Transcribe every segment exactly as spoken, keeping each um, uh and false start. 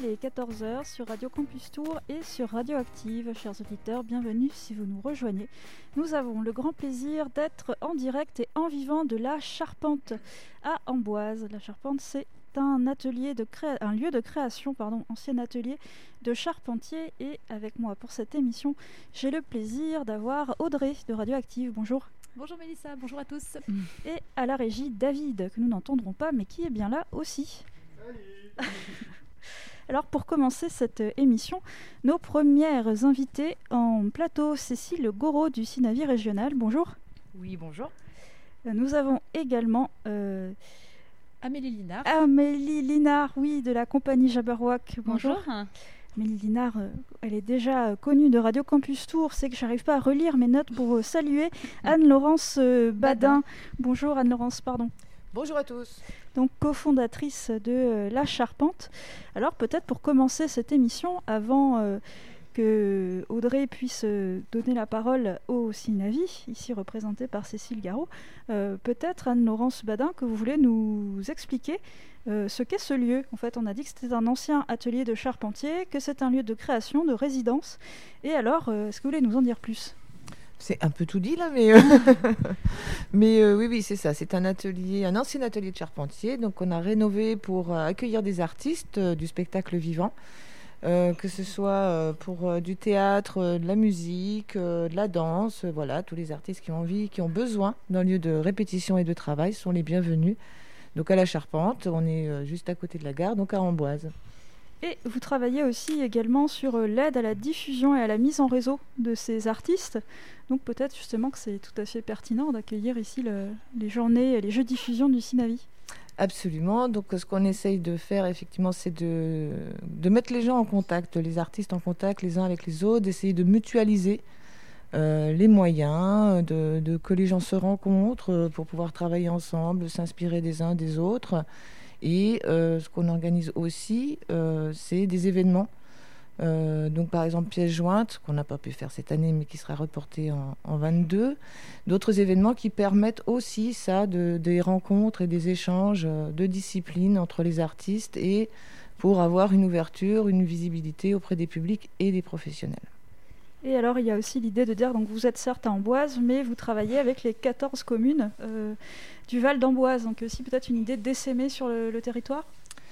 est quatorze heures sur Radio Campus Tours et sur Radioactive. Chers auditeurs, bienvenue si vous nous rejoignez. Nous avons le grand plaisir d'être en direct et en vivant de la Charpente à Amboise. La Charpente, c'est un atelier de créa... un lieu de création, pardon, ancien atelier de charpentier. Et avec moi pour cette émission, j'ai le plaisir d'avoir Audrey de Radioactive. Bonjour. Bonjour Mélissa, bonjour à tous. Et à la régie, David, que nous n'entendrons pas, mais qui est bien là aussi. Salut. Alors pour commencer cette émission, nos premières invitées en plateau, Cécile Goreau du Sinavi régional. Bonjour. Oui, bonjour. Nous avons également... Euh, Amélie Linard. Amélie Linard, oui, de la compagnie Jabberwock. Bonjour. Bonjour. Amélie Linard, euh, elle est déjà connue de Radio Campus Tours. C'est que je n'arrive pas à relire mes notes pour euh, saluer Anne-Laurence euh, Badin. Badin. Bonjour Anne-Laurence, pardon. Bonjour à tous. Donc cofondatrice de euh, La Charpente. Alors peut-être pour commencer cette émission, avant euh, que Audrey puisse euh, donner la parole au Sinavi, ici représenté par Cécile Garot, euh, peut-être Anne-Laurence Badin que vous voulez nous expliquer euh, ce qu'est ce lieu. En fait, on a dit que c'était un ancien atelier de charpentier, que c'est un lieu de création, de résidence. Et alors, euh, est-ce que vous voulez nous en dire plus ? C'est un peu tout dit là, mais, euh... mais euh, oui, oui, c'est ça. C'est un atelier, un ancien atelier de charpentier. Donc, on a rénové pour euh, accueillir des artistes euh, du spectacle vivant, euh, que ce soit euh, pour euh, du théâtre, euh, de la musique, euh, de la danse. Euh, voilà, tous les artistes qui ont envie, qui ont besoin d'un lieu de répétition et de travail sont les bienvenus. Donc, à la Charpente, on est euh, juste à côté de la gare, donc à Amboise. Et vous travaillez aussi également sur l'aide à la diffusion et à la mise en réseau de ces artistes. Donc peut-être justement que c'est tout à fait pertinent d'accueillir ici le, les journées, les jeux diffusion du Sinavi. Absolument. Donc ce qu'on essaye de faire effectivement, c'est de, de mettre les gens en contact, les artistes en contact les uns avec les autres, d'essayer de mutualiser euh, les moyens, de, de, que les gens se rencontrent pour pouvoir travailler ensemble, s'inspirer des uns des autres. Et euh, ce qu'on organise aussi, euh, c'est des événements. Euh, donc par exemple pièce jointe, qu'on n'a pas pu faire cette année, mais qui sera reporté en, en vingt-deux. D'autres événements qui permettent aussi ça, de, des rencontres et des échanges de disciplines entre les artistes et pour avoir une ouverture, une visibilité auprès des publics et des professionnels. Et alors, il y a aussi l'idée de dire, donc vous êtes certes à Amboise, mais vous travaillez avec les quatorze communes euh, du Val d'Amboise. Donc aussi peut-être une idée d'essaimer sur le, le territoire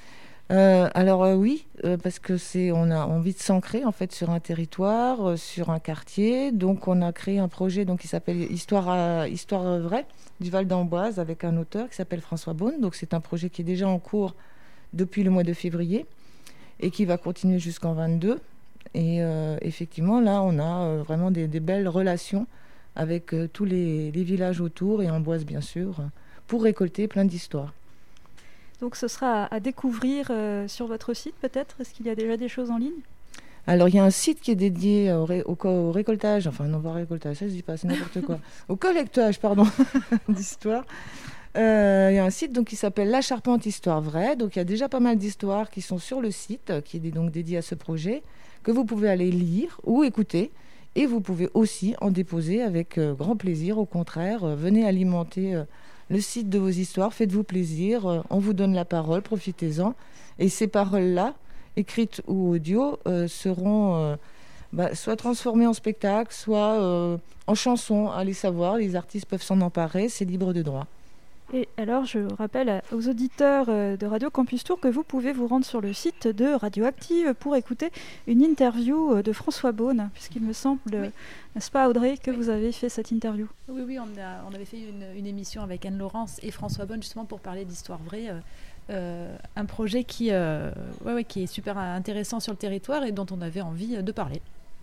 euh, Alors euh, oui, euh, parce que c'est, on a envie de s'ancrer en fait sur un territoire, euh, sur un quartier. Donc on a créé un projet donc, qui s'appelle Histoire, à, Histoire vraie du Val d'Amboise avec un auteur qui s'appelle François Beaune. Donc c'est un projet qui est déjà en cours depuis le mois de février et qui va continuer jusqu'en vingt-deux. Et euh, effectivement, là, on a euh, vraiment des, des belles relations avec euh, tous les, les villages autour et Amboise, bien sûr, pour récolter plein d'histoires. Donc, ce sera à, à découvrir euh, sur votre site, peut-être ? Est-ce qu'il y a déjà des choses en ligne ? Alors, il y a un site qui est dédié au, ré, au, au récoltage, enfin, non, pas au récoltage, ça, je dis pas, c'est n'importe quoi, au collectage, pardon, d'histoires. Euh, il y a un site donc, qui s'appelle La Charpente Histoire Vraie. Donc, il y a déjà pas mal d'histoires qui sont sur le site, qui est donc dédié à ce projet, que vous pouvez aller lire ou écouter. Et vous pouvez aussi en déposer avec euh, grand plaisir. Au contraire, euh, venez alimenter euh, le site de vos histoires. Faites-vous plaisir. Euh, on vous donne la parole. Profitez-en. Et ces paroles-là, écrites ou audio, euh, seront euh, bah, soit transformées en spectacle, soit euh, en chansons. Allez savoir, les artistes peuvent s'en emparer. C'est libre de droit. Et alors, je rappelle aux auditeurs de Radio Campus Tours que vous pouvez vous rendre sur le site de Radioactive pour écouter une interview de François Beaune, puisqu'il me semble, oui. N'est-ce pas Audrey, que oui. Vous avez fait cette interview ? Oui, oui, on, a, on avait fait une, une émission avec Anne-Laurence et François Beaune justement pour parler d'Histoire vraie, euh, euh, un projet qui, euh, ouais, ouais, qui est super intéressant sur le territoire et dont on avait envie de parler.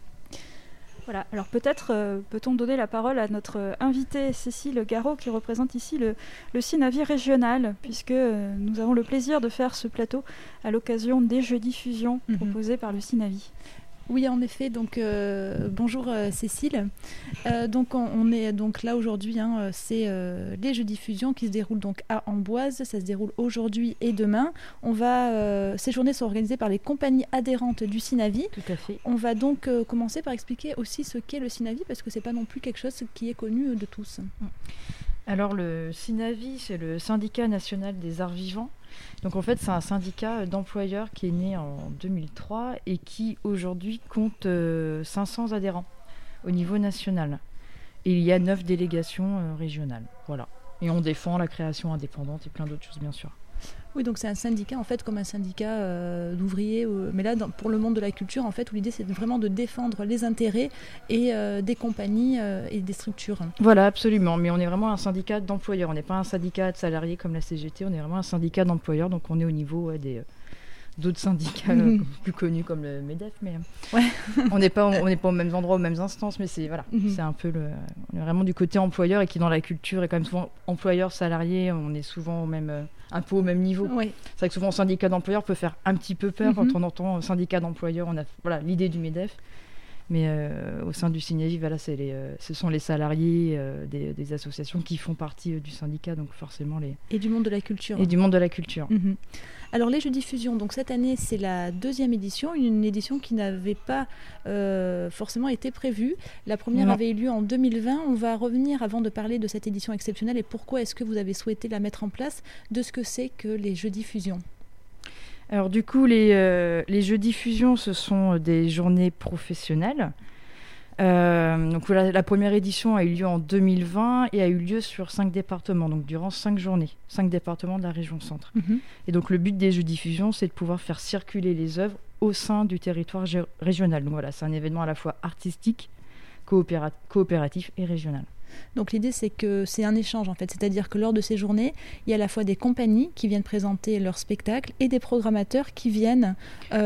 Voilà, alors peut-être euh, peut-on donner la parole à notre euh, invitée Cécile Garot qui représente ici le, le Sinavi régional, puisque euh, nous avons le plaisir de faire ce plateau à l'occasion des jeux diffusion mm-hmm. proposés par le Sinavi. Oui, en effet. Donc, euh, bonjour euh, Cécile. Euh, donc, on, on est donc là aujourd'hui. Hein, c'est euh, les jeux diffusion qui se déroulent donc à Amboise. Ça se déroule aujourd'hui et demain. On va. Euh, ces journées sont organisées par les compagnies adhérentes du Sinavi. Tout à fait. On va donc euh, commencer par expliquer aussi ce qu'est le Sinavi parce que c'est pas non plus quelque chose qui est connu de tous. Alors, le Sinavi, c'est le Syndicat national des arts vivants. Donc en fait, c'est un syndicat d'employeurs qui est né en deux mille trois et qui aujourd'hui compte euh, cinq cents adhérents au niveau national. Et il y a neuf délégations euh, régionales. Voilà. Et on défend la création indépendante et plein d'autres choses, bien sûr. Oui, donc c'est un syndicat, en fait, comme un syndicat euh, d'ouvriers. Euh, mais là, dans, pour le monde de la culture, en fait, où l'idée, c'est vraiment de défendre les intérêts et euh, des compagnies euh, et des structures. Voilà, absolument. Mais on est vraiment un syndicat d'employeurs. On n'est pas un syndicat de salariés comme la C G T. On est vraiment un syndicat d'employeurs. Donc, on est au niveau ouais, des... Euh, d'autres syndicats mmh. euh, plus connus comme le MEDEF, mais euh, ouais. on n'est pas, on n'est pas aux mêmes endroits, aux mêmes instances, mais c'est voilà, mmh. c'est un peu le, on est vraiment du côté employeur et qui dans la culture est quand même souvent employeur salarié, on est souvent au même, euh, un peu au même niveau. Ouais. C'est vrai que souvent syndicat d'employeurs peut faire un petit peu peur mmh. quand on entend syndicat d'employeurs, on a voilà l'idée du MEDEF. Mais euh, au sein du Synavi, voilà, c'est les, euh, ce sont les salariés euh, des, des associations qui font partie euh, du syndicat, donc forcément les... Et du monde de la culture. Et du monde de la culture. Mmh. Alors les Jeux diffusion, donc cette année c'est la deuxième édition, une édition qui n'avait pas euh, forcément été prévue. La première non. avait eu lieu en deux mille vingt. On va revenir avant de parler de cette édition exceptionnelle et pourquoi est-ce que vous avez souhaité la mettre en place, de ce que c'est que les Jeux diffusion. Alors du coup, les, euh, les Jeux diffusion, ce sont des journées professionnelles. Euh, donc la, la première édition a eu lieu en deux mille vingt et a eu lieu sur cinq départements, donc durant cinq journées, cinq départements de la région centre. Mmh. Et donc le but des Jeux diffusion, c'est de pouvoir faire circuler les œuvres au sein du territoire gé- régional. Donc voilà, c'est un événement à la fois artistique, coopéra- coopératif et régional. Donc l'idée c'est que c'est un échange en fait, c'est-à-dire que lors de ces journées, il y a à la fois des compagnies qui viennent présenter leurs spectacles et des programmateurs qui viennent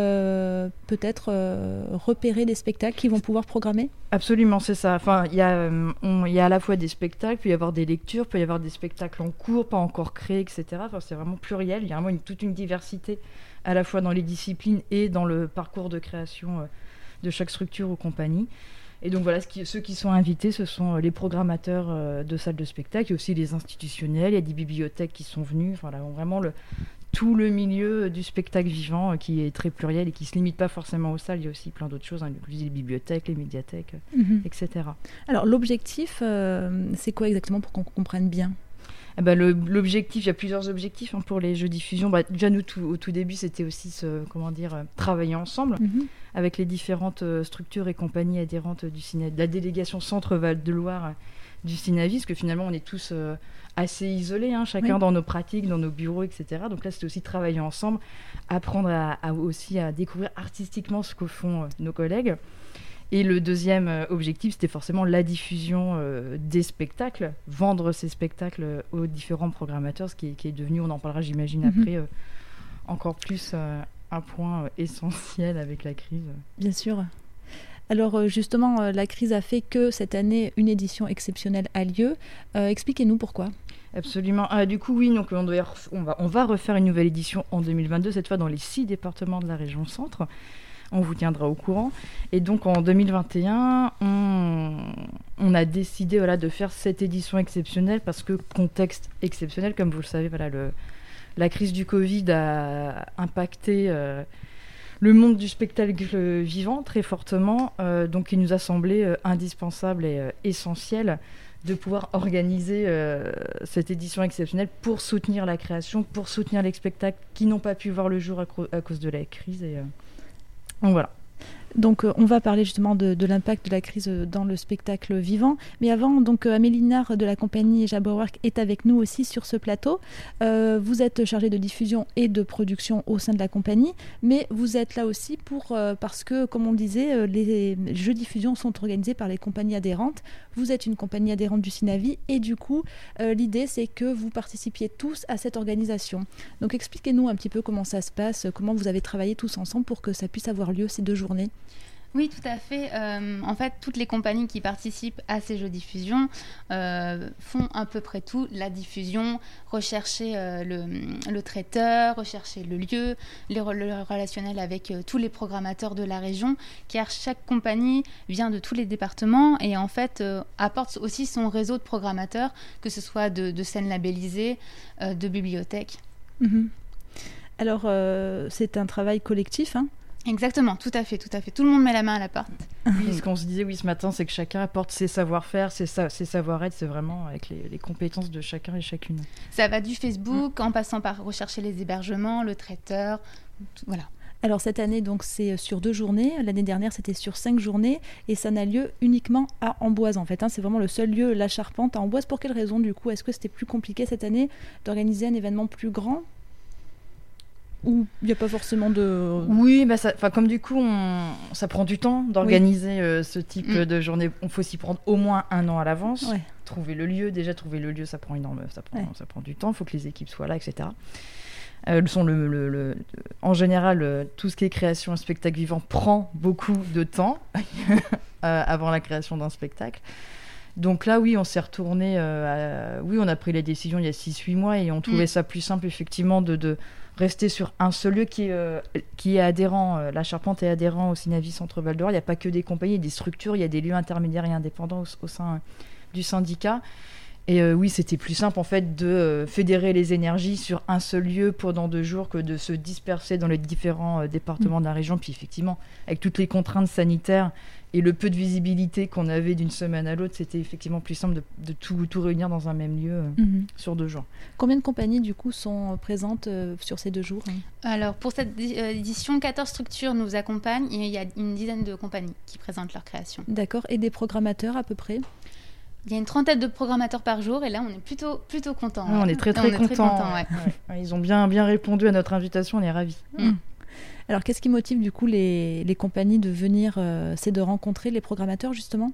euh, peut-être euh, repérer des spectacles qu'ils vont pouvoir programmer. Absolument, c'est ça. Enfin, il y a, on, il y a à la fois des spectacles, puis il peut y avoir des lectures, il peut y avoir des spectacles en cours, pas encore créés, et cetera. Enfin, c'est vraiment pluriel. Il y a vraiment une, toute une diversité à la fois dans les disciplines et dans le parcours de création euh, de chaque structure ou compagnie. Et donc voilà, ce qui, ceux qui sont invités, ce sont les programmateurs euh, de salles de spectacle et aussi les institutionnels. Il y a des bibliothèques qui sont venues. Voilà, vraiment le, tout le milieu du spectacle vivant euh, qui est très pluriel et qui ne se limite pas forcément aux salles. Il y a aussi plein d'autres choses, hein, les bibliothèques, les médiathèques, mm-hmm. et cetera. Alors l'objectif, euh, c'est quoi exactement pour qu'on comprenne bien ? Eh ben, le, l'objectif, il y a plusieurs objectifs hein, pour les Jeux diffusion. Bah, déjà, nous, tout, au tout début, c'était aussi ce, comment dire, euh, travailler ensemble mm-hmm. avec les différentes euh, structures et compagnies adhérentes du Synavi, de la délégation Centre-Val de Loire euh, du Synavi, parce que finalement, on est tous euh, assez isolés, hein, chacun oui. dans nos pratiques, dans nos bureaux, et cetera. Donc là, c'était aussi travailler ensemble, apprendre à, à, aussi à découvrir artistiquement ce que font euh, nos collègues. Et le deuxième euh, objectif, c'était forcément la diffusion euh, des spectacles, vendre ces spectacles aux différents programmateurs, ce qui est, qui est devenu, on en parlera j'imagine mm-hmm. après, euh, encore plus euh, un point euh, essentiel avec la crise. Bien sûr. Alors justement, euh, la crise a fait que cette année, une édition exceptionnelle a lieu. Euh, expliquez-nous pourquoi. Absolument. Ah, du coup, oui, donc on, doit ref- on, va, on va refaire une nouvelle édition en deux mille vingt-deux, cette fois dans les six départements de la région centre. On vous tiendra au courant. Et donc en deux mille vingt et un, on, on a décidé voilà, de faire cette édition exceptionnelle parce que contexte exceptionnel, comme vous le savez, voilà, le, la crise du Covid a impacté euh, le monde du spectacle vivant très fortement. Euh, donc il nous a semblé euh, indispensable et euh, essentiel de pouvoir organiser euh, cette édition exceptionnelle pour soutenir la création, pour soutenir les spectacles qui n'ont pas pu voir le jour à, cro- à cause de la crise. Et, euh, Donc voilà. Donc euh, on va parler justement de, de l'impact de la crise dans le spectacle vivant. Mais avant, donc euh, Amélie Nard de la compagnie Jabberwork est avec nous aussi sur ce plateau. Euh, vous êtes chargée de diffusion et de production au sein de la compagnie, mais vous êtes là aussi pour euh, parce que, comme on le disait, euh, les jeux diffusion sont organisés par les compagnies adhérentes. Vous êtes une compagnie adhérente du Synavi et du coup, euh, l'idée c'est que vous participiez tous à cette organisation. Donc expliquez-nous un petit peu comment ça se passe, comment vous avez travaillé tous ensemble pour que ça puisse avoir lieu ces deux journées. Oui, tout à fait. Euh, en fait, toutes les compagnies qui participent à ces jeux diffusion euh, font à peu près tout. La diffusion, rechercher euh, le, le traiteur, rechercher le lieu, les, le relationnel avec euh, tous les programmateurs de la région, car chaque compagnie vient de tous les départements et en fait euh, apporte aussi son réseau de programmateurs, que ce soit de, de scènes labellisées, euh, de bibliothèques. Mmh. Alors, euh, c'est un travail collectif, hein. Exactement, tout à fait, tout à fait. Tout le monde met la main à la pâte. Oui, ce qu'on se disait oui, ce matin, c'est que chacun apporte ses savoir-faire, ses, sa- ses savoir-être, c'est vraiment avec les, les compétences de chacun et chacune. Ça va du Facebook, mmh. en passant par rechercher les hébergements, le traiteur, tout, voilà. Alors cette année, donc, c'est sur deux journées. L'année dernière, c'était sur cinq journées. Et ça n'a lieu uniquement à Amboise, en fait. Hein. C'est vraiment le seul lieu, la Charpente, à Amboise. Pour quelle raison, du coup? Est-ce que c'était plus compliqué cette année d'organiser un événement plus grand? Ou il n'y a pas forcément de... Oui, bah ça, comme du coup, on, ça prend du temps d'organiser oui. euh, ce type mmh. de journée. Il faut s'y prendre au moins un an à l'avance. Ouais. Trouver le lieu, déjà trouver le lieu, ça prend énorme, ça prend, ouais. ça prend du temps. Il faut que les équipes soient là, et cetera. Euh, sont le, le, le, en général, euh, tout ce qui est création et spectacle vivant prend beaucoup de temps euh, avant la création d'un spectacle. Donc là, oui, on s'est retourné. Euh, à... Oui, on a pris la décision il y a six huit mois et on trouvait mmh. ça plus simple, effectivement, de... de rester sur un seul lieu qui est, euh, qui est adhérent. Euh, la Charpente est adhérent au Synavi Centre Val d'Or. Il n'y a pas que des compagnies, il y a des structures, il y a des lieux intermédiaires et indépendants au, au sein euh, du syndicat. Et euh, oui, c'était plus simple en fait de euh, fédérer les énergies sur un seul lieu pendant deux jours que de se disperser dans les différents euh, départements mmh. de la région. Puis effectivement, avec toutes les contraintes sanitaires et le peu de visibilité qu'on avait d'une semaine à l'autre, c'était effectivement plus simple de, de tout, tout réunir dans un même lieu euh, mmh. sur deux jours. Combien de compagnies du coup sont présentes euh, sur ces deux jours? Alors pour cette édition, quatorze structures nous accompagnent et il y a une dizaine de compagnies qui présentent leur création. D'accord, et des programmateurs à peu près? Il y a une trentaine de programmateurs par jour et là on est plutôt, plutôt contents. Oui, ouais. On est très très contents. Content, ouais. ouais. Ils ont bien, bien répondu à notre invitation, on est ravis. Mmh. Alors, qu'est-ce qui motive du coup les, les compagnies de venir, euh, c'est de rencontrer les programmateurs justement?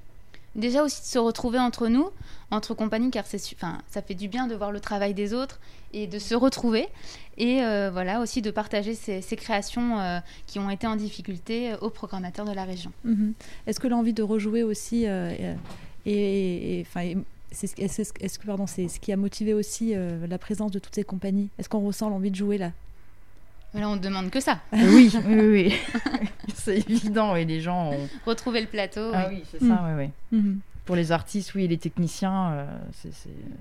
Déjà aussi de se retrouver entre nous, entre compagnies, car c'est, enfin, ça fait du bien de voir le travail des autres et de se retrouver. Et euh, voilà, aussi de partager ces, ces créations euh, qui ont été en difficulté aux programmateurs de la région. Mmh. Est-ce que l'envie de rejouer aussi, euh, et, et, et, c'est, est-ce, est-ce que pardon, c'est ce qui a motivé aussi euh, la présence de toutes ces compagnies? Est-ce qu'on ressent l'envie de jouer là? Mais là, on ne demande que ça. Oui, oui, oui. C'est évident. Et les gens ont... Retrouver le plateau. Ah oui, c'est mmh. ça, oui, oui. Mmh. Pour les artistes, oui, et les techniciens, euh, c'est,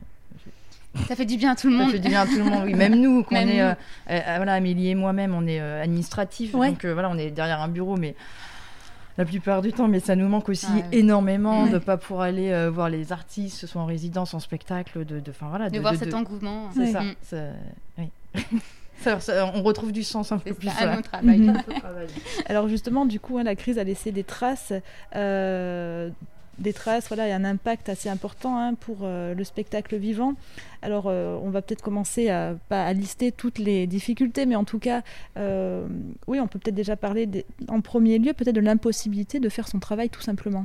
c'est... Ça fait du bien à tout le monde. Ça fait du bien à tout le monde, oui. Même nous, qu'on Même est, nous. Euh, euh, voilà, Amélie et moi-même, on est euh, administratifs. Ouais. Donc, euh, voilà, on est derrière un bureau, mais... La plupart du temps, mais ça nous manque aussi ah, ouais. énormément ouais. de ne pas pouvoir aller euh, voir les artistes, que ce soit en résidence, en spectacle, de, de, voilà, de, de voir de, cet de... engouement. C'est ouais. ça. Mmh. ça oui. ça, ça, on retrouve du sens un peu c'est plus. Ça, à notre travail. Mmh. Alors justement, du coup, hein, la crise a laissé des traces. Euh... des traces, voilà, et un impact assez important hein, pour euh, le spectacle vivant. Alors, euh, on va peut-être commencer à, pas à lister toutes les difficultés, mais en tout cas, euh, oui, on peut peut-être déjà parler des, en premier lieu peut-être de l'impossibilité de faire son travail tout simplement.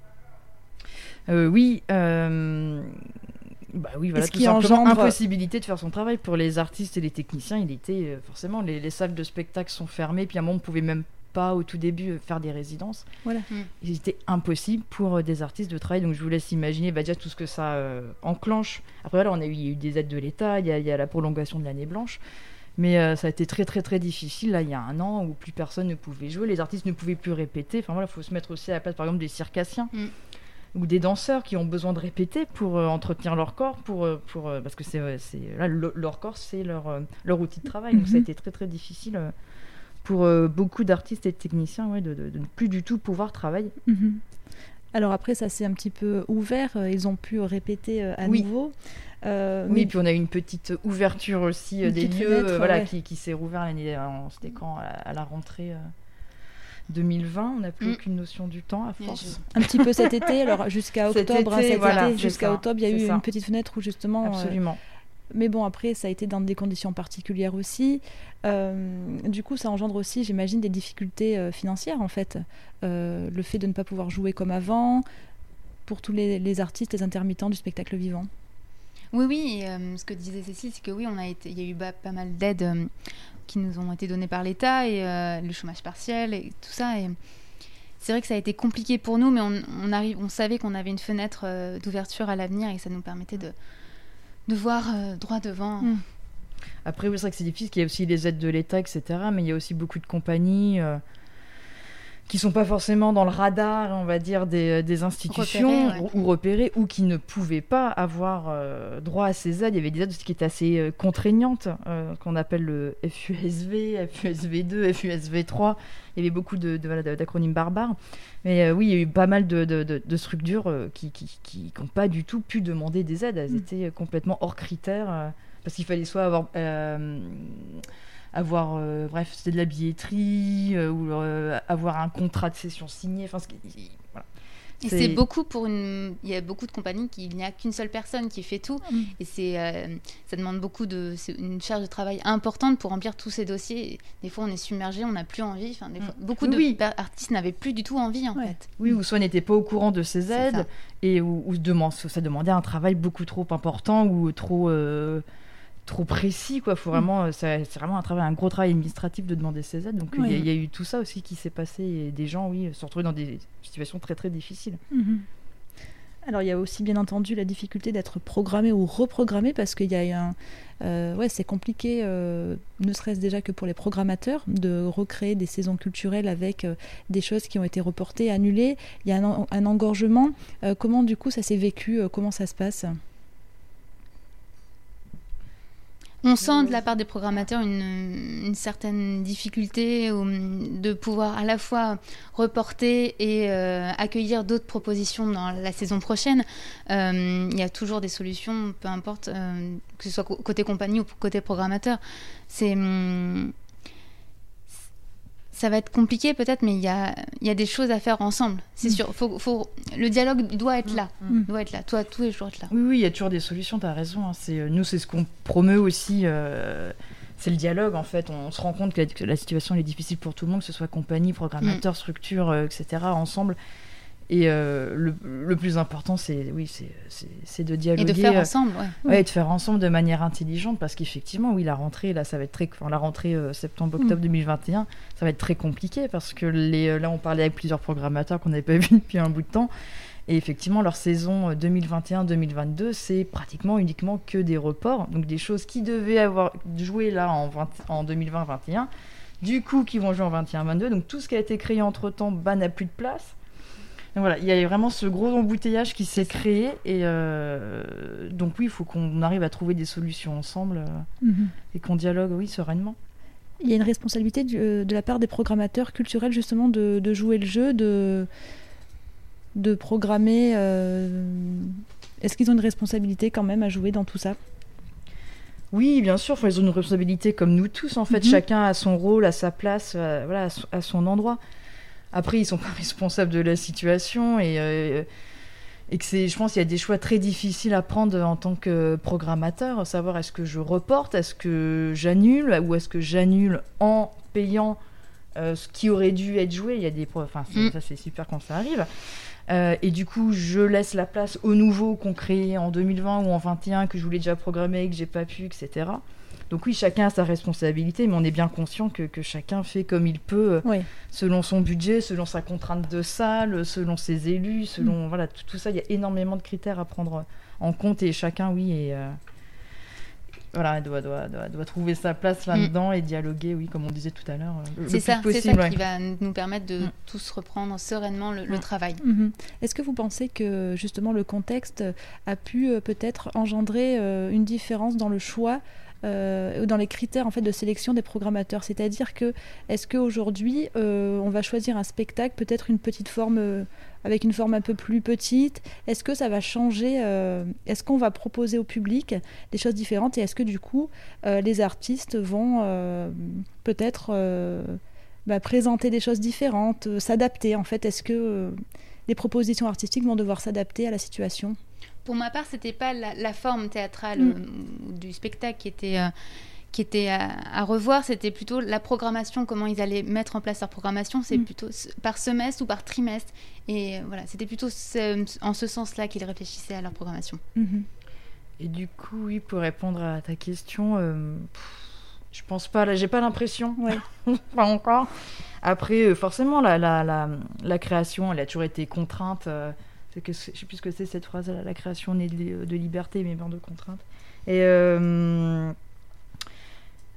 Euh, oui, euh... bah oui, voilà, tout qui simplement engendre... impossibilité de faire son travail pour les artistes et les techniciens. Il était euh, forcément les, les salles de spectacle sont fermées, puis à un moment on pouvait même pas au tout début faire des résidences. Voilà. Mmh. C'était impossible pour euh, des artistes de travailler. Donc je vous laisse imaginer bah, déjà tout ce que ça euh, enclenche. Après voilà, on a eu, il y a eu des aides de l'État, il y a, il y a la prolongation de l'année blanche, mais euh, ça a été très très très difficile là il y a un an où plus personne ne pouvait jouer, les artistes ne pouvaient plus répéter. Enfin voilà, il faut se mettre aussi à la place par exemple des circassiens. Mmh. Ou des danseurs qui ont besoin de répéter pour euh, entretenir leur corps, pour, euh, pour, euh, parce que c'est, euh, c'est, là, le, leur corps, c'est leur, euh, leur outil de travail. Mm-hmm. Donc ça a été très, très difficile euh, pour euh, beaucoup d'artistes et de techniciens ouais, de, de, de ne plus du tout pouvoir travailler. Mm-hmm. Alors après, ça s'est un petit peu ouvert. Ils ont pu répéter euh, à oui. nouveau. Euh, oui, mais... puis on a eu une petite ouverture aussi euh, des lieux fenêtre, euh, voilà, ouais. qui, qui s'est rouvert l'année, en, c'était quand, à, à la rentrée euh... deux mille vingt, on n'a plus mmh. aucune notion du temps à force. Un petit peu cet été, alors jusqu'à octobre, cet été, hein, cet voilà, été jusqu'à ça, octobre, il y a eu ça. une petite fenêtre où justement. Absolument. Euh, mais bon, après, ça a été dans des conditions particulières aussi. Euh, du coup, ça engendre aussi, j'imagine, des difficultés euh, financières en fait. Euh, le fait de ne pas pouvoir jouer comme avant, pour tous les, les artistes, les intermittents du spectacle vivant. Oui, oui. Et, euh, ce que disait Cécile, c'est que oui, on a été, il y a eu bah, pas mal d'aides. Euh, qui nous ont été donnés par l'État et euh, le chômage partiel et tout ça et c'est vrai que ça a été compliqué pour nous mais on, on, arrive, on savait qu'on avait une fenêtre euh, d'ouverture à l'avenir et que ça nous permettait de, de voir euh, droit devant. Mmh. Après oui, c'est vrai que c'est difficile, qu'il y a aussi les aides de l'État etc, mais il y a aussi beaucoup de compagnies euh, qui sont pas forcément dans le radar, on va dire, des, des institutions Repérés, ouais. ou, ou repérés, ou qui ne pouvaient pas avoir euh, droit à ces aides. Il y avait des aides aussi qui étaient assez euh, contraignantes, euh, qu'on appelle le F U S V, F U S V deux, F U S V trois. Il y avait beaucoup de, de, voilà, d'acronymes barbares. Mais euh, oui, il y a eu pas mal de, de, de, de structures euh, qui n'ont qui, qui, qui pas du tout pu demander des aides. Elles mmh. étaient complètement hors critères, euh, parce qu'il fallait soit avoir... Euh, avoir, euh, bref, c'était de la billetterie, euh, ou euh, avoir un contrat de cession signé. Enfin, ce qui, voilà. Et c'est... c'est beaucoup pour une... Il y a beaucoup de compagnies qui... Il n'y a qu'une seule personne qui fait tout. Mmh. Et c'est, euh, ça demande beaucoup de... C'est une charge de travail importante pour remplir tous ces dossiers. Et des fois, on est submergé, on n'a plus envie. Enfin, des fois, mmh. Beaucoup oui, de oui. artistes n'avaient plus du tout envie, en ouais. fait. Oui, ou soit n'étaient pas au courant de ces aides, et ou, ou ça demandait un travail beaucoup trop important, ou trop... Euh... trop précis, quoi. Faut vraiment, mmh. c'est, c'est vraiment un travail, un gros travail administratif de demander ces aides. Donc il oui. y, y a eu tout ça aussi qui s'est passé, et des gens, oui, se retrouver dans des situations très très difficiles. Mmh. Alors il y a aussi bien entendu la difficulté d'être programmé ou reprogrammé, parce qu'il y a un, euh, ouais, c'est compliqué, euh, ne serait-ce déjà que pour les programmateurs, de recréer des saisons culturelles avec euh, des choses qui ont été reportées, annulées. Il y a un, un engorgement. Euh, comment du coup ça s'est vécu, euh, comment ça se passe ? On sent de la part des programmateurs une, une certaine difficulté de pouvoir à la fois reporter et euh, accueillir d'autres propositions dans la saison prochaine. Euh, il y a toujours des solutions, peu importe, euh, que ce soit côté compagnie ou côté programmateur. C'est... Hum, ça va être compliqué peut-être, mais il y a, y a des choses à faire ensemble, c'est mmh. sûr. Faut, faut, le dialogue doit être là, mmh. doit être là. Toi, tous les jours être là. Oui, oui, il y a toujours des solutions, tu as raison. Hein. C'est, nous, c'est ce qu'on promeut aussi, euh, c'est le dialogue en fait. On, on se rend compte que la, que la situation elle est difficile pour tout le monde, que ce soit compagnie, programmateur, mmh. structure, euh, et cetera, ensemble. Et euh, le, le plus important, c'est, oui, c'est, c'est, c'est de dialoguer. Et de faire ensemble, ouais. Ouais, ouais. Et de faire ensemble de manière intelligente, parce qu'effectivement, oui, la rentrée, là, ça va être très... Enfin, la rentrée euh, septembre-octobre mmh. deux mille vingt et un, ça va être très compliqué, parce que les, là, on parlait avec plusieurs programmateurs qu'on n'avait pas vus depuis un bout de temps. Et effectivement, leur saison deux mille vingt et un deux mille vingt-deux, c'est pratiquement uniquement que des reports. Donc, des choses qui devaient avoir joué là en, vingt, en deux mille vingt vingt et un, du coup, qui vont jouer en vingt et un vingt-deux. Donc, tout ce qui a été créé entre-temps, bah, n'a plus de place. Donc voilà, il y a vraiment ce gros embouteillage qui s'est créé, et euh, donc oui, il faut qu'on arrive à trouver des solutions ensemble, euh, mm-hmm. et qu'on dialogue, oui, sereinement. Il y a une responsabilité du, de la part des programmateurs culturels, justement, de, de jouer le jeu, de, de programmer. Euh... Est-ce qu'ils ont une responsabilité quand même à jouer dans tout ça ? Oui, bien sûr, ils ont une responsabilité comme nous tous, en fait. Mm-hmm. Chacun a son rôle, a sa place, euh, voilà, à son endroit. Après, ils ne sont pas responsables de la situation, et, euh, et que c'est, je pense qu'il y a des choix très difficiles à prendre en tant que programmateur, savoir est-ce que je reporte, est-ce que j'annule, ou est-ce que j'annule en payant euh, ce qui aurait dû être joué. Il y a des, enfin, mmh. ça c'est super quand ça arrive. Euh, et du coup, je laisse la place aux nouveaux qu'on crée en deux mille vingt ou en vingt et un, que je voulais déjà programmer, que j'ai pas pu, et cetera. Donc oui, chacun a sa responsabilité, mais on est bien conscient que, que chacun fait comme il peut, oui. selon son budget, selon sa contrainte de salle, selon ses élus, selon mmh. voilà, tout, tout ça. Il y a énormément de critères à prendre en compte, et chacun, oui, et, euh, voilà, doit, doit, doit, doit trouver sa place là-dedans, mmh. et dialoguer, oui, comme on disait tout à l'heure, le, c'est le ça, plus possible. C'est ça ouais. qui va nous permettre de mmh. tous reprendre sereinement le, mmh. le travail. Mmh. Est-ce que vous pensez que justement le contexte a pu euh, peut-être engendrer euh, une différence dans le choix Euh, dans les critères en fait de sélection des programmateurs, c'est-à-dire que est-ce qu'aujourd'hui euh, on va choisir un spectacle, peut-être une petite forme euh, avec une forme un peu plus petite, est-ce que ça va changer, euh, est-ce qu'on va proposer au public des choses différentes, et est-ce que du coup euh, les artistes vont euh, peut-être euh, bah, présenter des choses différentes, euh, s'adapter en fait, est-ce que euh, les propositions artistiques vont devoir s'adapter à la situation? Pour ma part, c'était pas la, la forme théâtrale mmh. euh, du spectacle qui était, euh, qui était à, à revoir, c'était plutôt la programmation, comment ils allaient mettre en place leur programmation, c'est mmh. plutôt par semestre ou par trimestre. Et euh, voilà, c'était plutôt ce, en ce sens-là qu'ils réfléchissaient à leur programmation. Mmh. Et du coup, oui, pour répondre à ta question, euh, je pense pas, là, j'ai pas l'impression, ouais. pas encore. Après, forcément, la, la, la, la création, elle a toujours été contrainte. Euh, C'est que, je ne sais plus ce que c'est cette phrase, la création née de, de liberté mais mort de contrainte. Et, euh,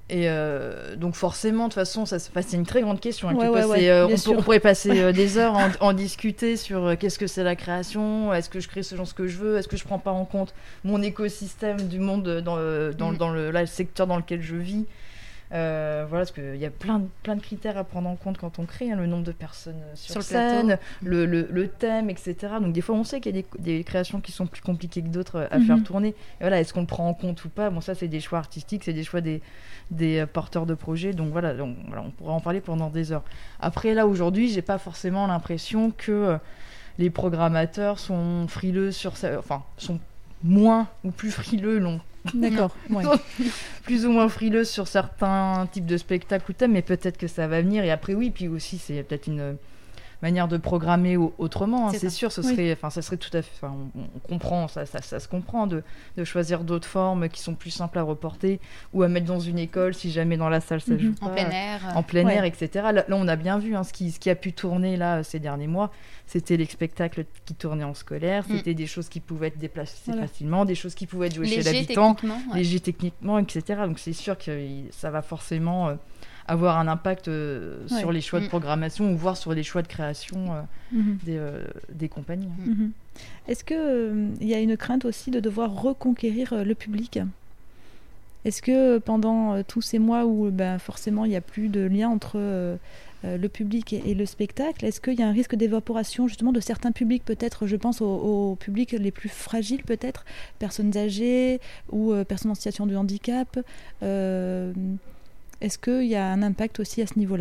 Et euh, donc forcément, de toute façon, ça, c'est une très grande question. Hein, ouais, qui ouais, passe, ouais, et, euh, on, sûr. peut, on pourrait passer euh, des heures en, en discuter sur euh, qu'est-ce que c'est la création, est-ce que je crée selon ce que je veux, est-ce que je prends pas en compte mon écosystème du monde dans, euh, dans, mmh. dans le, là, le secteur dans lequel je vis. Euh, voilà, parce qu'il y a plein de, plein de critères à prendre en compte quand on crée, hein, le nombre de personnes sur, sur scène, le, le, le thème, et cetera. Donc des fois, on sait qu'il y a des, des créations qui sont plus compliquées que d'autres à mm-hmm. faire tourner. Et voilà, est-ce qu'on le prend en compte ou pas ? Bon, ça, c'est des choix artistiques, c'est des choix des, des porteurs de projets. Donc voilà, donc, voilà, on pourra en parler pendant des heures. Après, là, aujourd'hui, j'ai pas forcément l'impression que euh, les programmateurs sont frileux sur ça, enfin, sont moins ou plus frileux, long. D'accord. Ouais. Plus ou moins frileuse sur certains types de spectacles ou thèmes, mais peut-être que ça va venir. Et après, oui, puis aussi, c'est peut-être une manière de programmer autrement. Hein, c'est, c'est sûr, ce serait, enfin, oui. ça serait tout à fait. Enfin, on, on comprend, ça, ça, ça se comprend de, de choisir d'autres formes qui sont plus simples à reporter ou à mettre dans une école si jamais dans la salle ça mm-hmm. joue pas. En plein air. En plein ouais. air, et cetera. Là, là, on a bien vu hein, ce, qui, ce qui a pu tourner là ces derniers mois. C'était les spectacles qui tournaient en scolaire, c'était mm. des choses qui pouvaient être déplacées voilà. facilement, des choses qui pouvaient être jouées léger chez l'habitant, techniquement, ouais. légers techniquement, et cetera. Donc c'est sûr que ça va forcément euh, avoir un impact euh, ouais. sur les choix mm. de programmation ou voire sur les choix de création euh, mm-hmm. des, euh, des compagnies. Hein. Mm-hmm. Est-ce qu'il euh, y a une crainte aussi de devoir reconquérir euh, le public ? Est-ce que pendant euh, tous ces mois où ben, forcément il n'y a plus de lien entre euh, euh, le public et, et le spectacle, est-ce qu'il y a un risque d'évaporation justement de certains publics, peut-être, je pense aux, aux publics les plus fragiles, peut-être, personnes âgées ou euh, personnes en situation de handicap euh, est-ce qu'il y a un impact aussi à ce niveau-là ?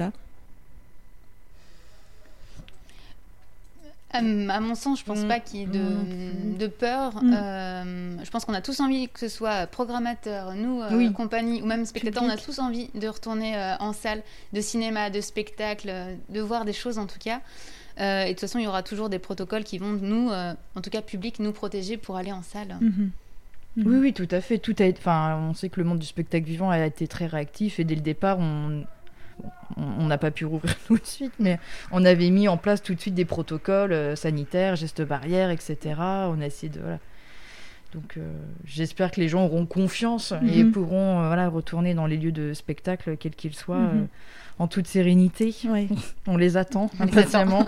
Euh, à mon sens, je pense mmh. pas qu'il y ait de, mmh. de peur. Mmh. Euh, je pense qu'on a tous envie, que ce soit programmateur, nous, euh, oui. compagnie, ou même spectateurs, on a tous envie de retourner euh, en salle de cinéma, de spectacle, de voir des choses en tout cas. Euh, et de toute façon, il y aura toujours des protocoles qui vont nous, euh, en tout cas public, nous protéger pour aller en salle. Mmh. Mmh. Oui, oui, tout à fait. Tout a été... enfin, on sait que le monde du spectacle vivant a été très réactif et dès le départ, on... on n'a pas pu rouvrir tout de suite, mais on avait mis en place tout de suite des protocoles euh, sanitaires, gestes barrières, et cetera. On a essayé de... Voilà. Donc euh, j'espère que les gens auront confiance mm-hmm. et pourront euh, voilà, retourner dans les lieux de spectacle, quels qu'ils soient, mm-hmm. euh, en toute sérénité. Oui. On les attend impatiemment.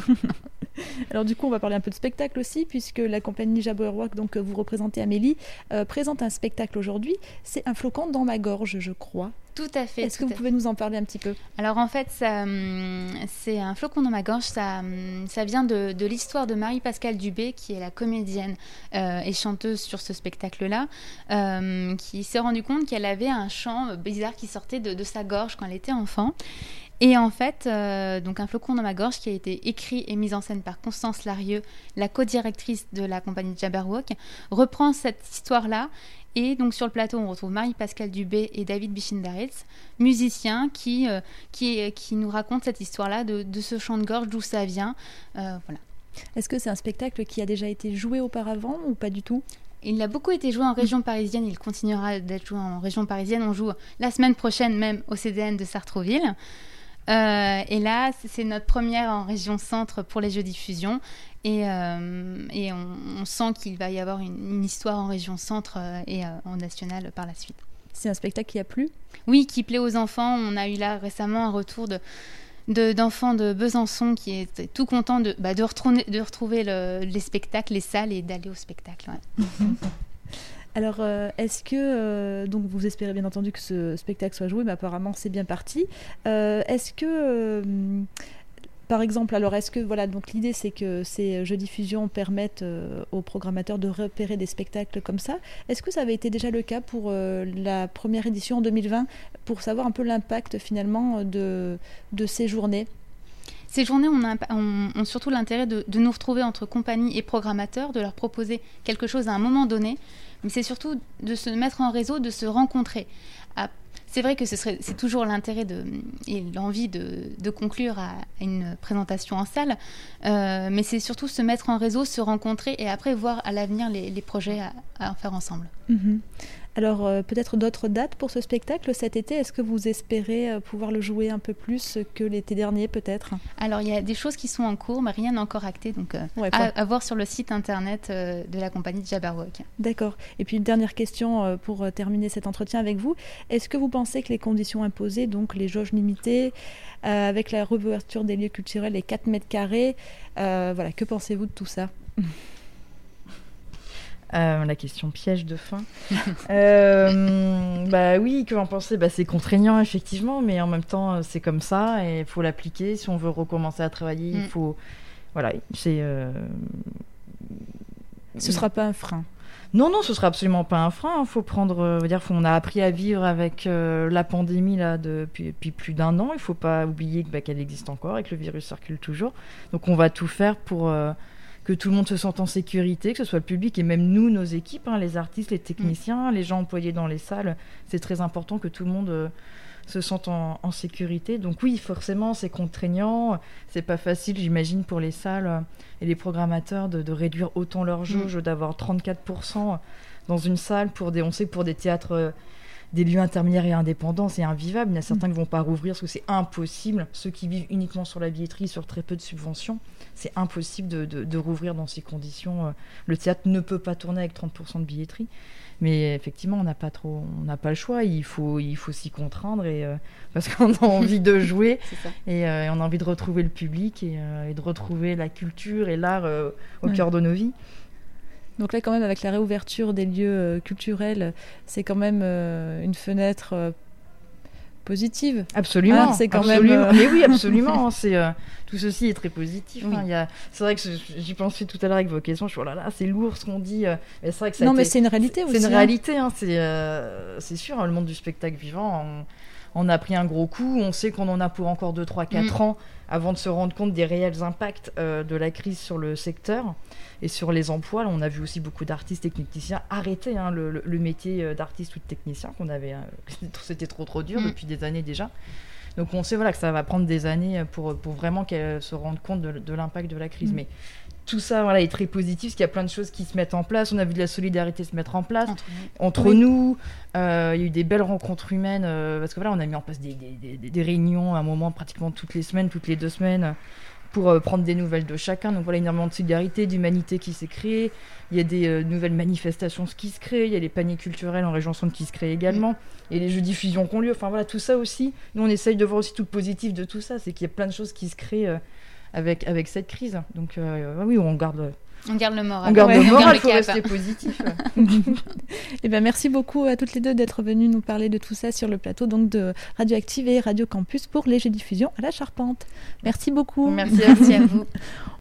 Alors du coup, on va parler un peu de spectacle aussi, puisque la compagnie Jabberwock, donc que vous représentez Amélie, euh, présente un spectacle aujourd'hui. C'est Un flocon dans ma gorge, je crois. Tout à fait. Est-ce que vous pouvez nous en parler un petit peu ? Alors en fait, ça, c'est Un flocon dans ma gorge. Ça, ça vient de, de l'histoire de Marie-Pascale Dubé, qui est la comédienne euh, et chanteuse sur ce spectacle-là, euh, qui s'est rendue compte qu'elle avait un chant bizarre qui sortait de, de sa gorge quand elle était enfant. Et en fait, euh, donc Un flocon dans ma gorge, qui a été écrit et mis en scène par Constance Larieux, la co-directrice de la compagnie Jabberwock, reprend cette histoire-là. Et donc sur le plateau, on retrouve Marie-Pascale Dubé et David Bichindaritz, musiciens qui, euh, qui, qui nous racontent cette histoire-là de, de ce chant de gorge, d'où ça vient. Euh, voilà. Est-ce que c'est un spectacle qui a déjà été joué auparavant ou pas du tout ? Il a beaucoup été joué en région parisienne, il continuera d'être joué en région parisienne. On joue la semaine prochaine même au C D N de Sartrouville. Euh, et là, c'est notre première en région centre pour les jeux diffusion. Et, euh, et on, on sent qu'il va y avoir une, une histoire en région centre euh, et euh, en national par la suite. C'est un spectacle qui a plu ? Oui, qui plaît aux enfants. On a eu là récemment un retour de, de, d'enfants de Besançon qui étaient tout contents de, bah, de, retourner, de retrouver le, les spectacles, les salles et d'aller au spectacle. Ouais. Alors, euh, est-ce que, euh, donc vous espérez bien entendu que ce spectacle soit joué, mais apparemment c'est bien parti. Euh, est-ce que, euh, par exemple, alors est-ce que, voilà, donc l'idée c'est que ces jeux diffusion permettent euh, aux programmateurs de repérer des spectacles comme ça. Est-ce que ça avait été déjà le cas pour euh, la première édition en deux mille vingt, pour savoir un peu l'impact finalement de, de ces journées ? Ces journées ont, ont, ont surtout l'intérêt de, de nous retrouver entre compagnies et programmateurs, de leur proposer quelque chose à un moment donné, mais c'est surtout de se mettre en réseau, de se rencontrer. Ah, c'est vrai que ce serait, c'est toujours l'intérêt de, et l'envie de, de conclure à une présentation en salle, euh, mais c'est surtout se mettre en réseau, se rencontrer et après voir à l'avenir les, les projets à, à en faire ensemble. Mmh. Alors, euh, peut-être d'autres dates pour ce spectacle cet été. Est-ce que vous espérez euh, pouvoir le jouer un peu plus que l'été dernier, peut-être ? Alors, il y a des choses qui sont en cours, mais rien n'est encore acté. Donc, euh, Ouais, à, pas- à voir sur le site internet euh, de la compagnie Jabberwock. D'accord. Et puis, une dernière question euh, pour euh, terminer cet entretien avec vous. Est-ce que vous pensez que les conditions imposées, donc les jauges limitées, euh, avec la réouverture des lieux culturels, les quatre mètres carrés, euh, voilà, que pensez-vous de tout ça ? Euh, la question piège de fin. euh, bah oui, que en penser bah, c'est contraignant effectivement, mais en même temps c'est comme ça et il faut l'appliquer. Si on veut recommencer à travailler, Mm. il faut. Voilà, c'est. euh, Ce ne sera pas un frein. Non, non, ce sera absolument pas un frein. Il faut prendre. euh, dire, faut- on a appris à vivre avec euh, la pandémie là depuis, depuis plus d'un an. Il faut pas oublier que, bah, qu'elle existe encore et que le virus circule toujours. Donc on va tout faire pour. euh, que tout le monde se sente en sécurité, que ce soit le public et même nous, nos équipes, hein, les artistes, les techniciens, les gens employés dans les salles. C'est très important que tout le monde euh, se sente en, en sécurité. Donc oui, forcément, c'est contraignant. C'est pas facile, j'imagine, pour les salles euh, et les programmateurs de, de réduire autant leur jauge, d'avoir trente-quatre pour cent dans une salle. Pour des, on sait que pour des théâtres... euh, des lieux intermédiaires et indépendants, c'est invivable. Il y en a certains qui ne vont pas rouvrir parce que c'est impossible. Ceux qui vivent uniquement sur la billetterie, sur très peu de subventions, c'est impossible de, de, de rouvrir dans ces conditions. Le théâtre ne peut pas tourner avec trente pour cent de billetterie. Mais effectivement, on n'a pas trop, on n'a pas le choix. Il faut, il faut s'y contraindre et, euh, parce qu'on a envie de jouer C'est ça. et, euh, et on a envie de retrouver le public et, euh, et de retrouver la culture et l'art euh, au Ouais. cœur de nos vies. Donc là, quand même, avec la réouverture des lieux euh, culturels, c'est quand même euh, une fenêtre euh, positive. Absolument, Ah, c'est quand même, absolument. euh, Mais oui, absolument. c'est euh, tout ceci est très positif. Oui. hein. Il y a, c'est vrai que je- j'y pensais tout à l'heure avec vos questions. Je suis oh là là, c'est lourd ce qu'on dit. euh, Mais c'est vrai que ça a Non, mais été- c'est une réalité c'est aussi. une hein. réalité. hein. C'est, euh, c'est sûr. hein, Le monde du spectacle vivant, on, on a pris un gros coup. On sait qu'on en a pour encore deux, trois, quatre Mm. ans avant de se rendre compte des réels impacts euh, de la crise sur le secteur et sur les emplois. Là, on a vu aussi beaucoup d'artistes et techniciens arrêter hein, le, le- le métier euh, d'artiste ou de technicien qu'on avait. euh, C'était trop trop dur Mm. depuis des années déjà. Donc on sait voilà, que ça va prendre des années pour, pour vraiment qu'elle se rende compte de, de l'impact de la crise. Mm. Mais tout ça voilà, est très positif, parce qu'il y a plein de choses qui se mettent en place. On a vu de la solidarité se mettre en place Entre nous. entre Oui. nous. Euh, il y a eu des belles rencontres humaines, euh, parce que voilà, on a mis en place des, des, des, des réunions à un moment pratiquement toutes les semaines, toutes les deux semaines, pour euh, prendre des nouvelles de chacun. Donc voilà, énormément de solidarité, d'humanité qui s'est créée. Il y a des euh, nouvelles manifestations qui se créent. Il y a les paniers culturels en région centre qui se créent également. Et les jeux diffusion qui ont lieu. Enfin voilà, tout ça aussi. Nous, on essaye de voir aussi tout le positif de tout ça. C'est qu'il y a plein de choses qui se créent euh, avec, avec cette crise. Donc euh, oui, on garde, On garde le moral. on garde Ouais. le On moral, garde il faut le cap. rester positif. Eh ben, merci beaucoup à toutes les deux d'être venues nous parler de tout ça sur le plateau donc de Radioactive et Radio Campus pour les Jeux diffusion à la Charpente. Merci beaucoup. Merci à vous. Merci à vous.